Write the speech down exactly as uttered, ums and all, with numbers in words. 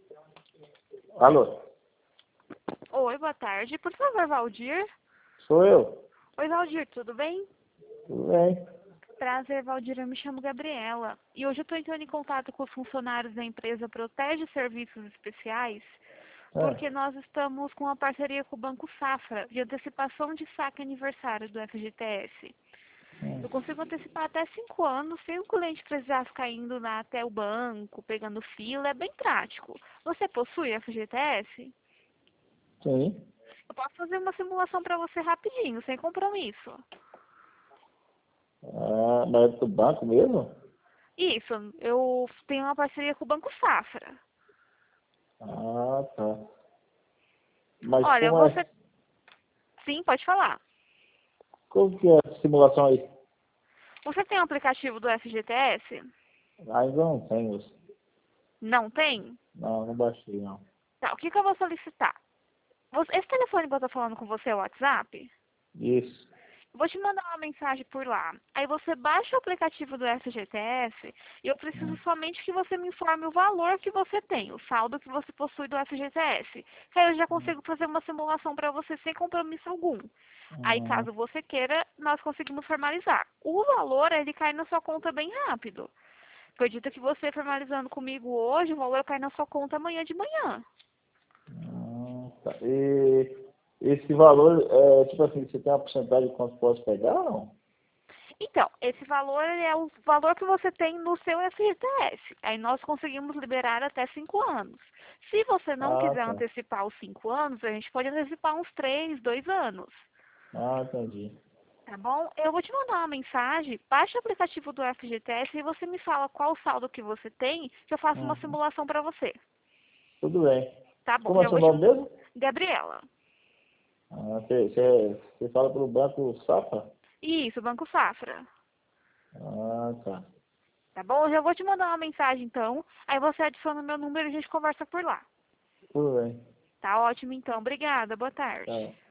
Alô? Oi, boa tarde. Por favor, Valdir. Sou eu. Oi, Valdir, tudo bem? Tudo bem? Prazer, Valdir. Eu me chamo Gabriela. E hoje eu estou entrando em contato com os funcionários da empresa Protege Serviços Especiais, porque Ah, nós estamos com uma parceria com o Banco Safra de antecipação de saque aniversário do F G T S. hum, Eu consigo antecipar até cinco anos sem o cliente precisar ficar indo lá até o banco, pegando fila. É bem prático. Você possui F G T S? sim. Eu posso fazer uma simulação para você rapidinho, sem compromisso. Ah, mas é do banco mesmo? Isso, eu tenho uma parceria com o Banco Safra. Ah, tá. Mas Olha, como é? você... Sim, pode falar. Como que é a simulação aí? Você tem um aplicativo do F G T S? Ainda não tenho. Não tem? Não, não baixei, não. Tá, o que, que eu vou solicitar? Você- Esse telefone que eu tô falando com você é o WhatsApp? Isso. Eu vou te mandar uma mensagem por lá. Aí você baixa o aplicativo do F G T S e eu preciso Hum, somente que você me informe o valor que você tem, o saldo que você possui do F G T S. Que aí eu já hum, consigo fazer uma simulação para você sem compromisso algum. Aí, hum. caso você queira, nós conseguimos formalizar. O valor, ele cai na sua conta bem rápido. Acredito que você formalizando comigo hoje, o valor cai na sua conta amanhã de manhã. Hum, tá. E esse valor, é, tipo assim, você tem uma porcentagem de quanto posso pegar ou não? Então, esse valor ele é o valor que você tem no seu F G T S. Aí nós conseguimos liberar até cinco anos. Se você não Ah, quiser tá. antecipar os cinco anos, a gente pode antecipar uns três, dois anos. Ah, entendi. Tá bom? Eu vou te mandar uma mensagem, baixa o aplicativo do F G T S e você me fala qual o saldo que você tem, que eu faço uma Uhum. simulação para você. Tudo bem. Tá bom? Como é Já seu vou te... nome mesmo? Gabriela. Ah, você, você, você fala pelo Banco Safra? Isso, Banco Safra. Ah, tá. Tá bom? Eu já vou te mandar uma mensagem então. Aí você adiciona o meu número e a gente conversa por lá. Tudo bem. Tá ótimo então. Obrigada. Boa tarde. Tá.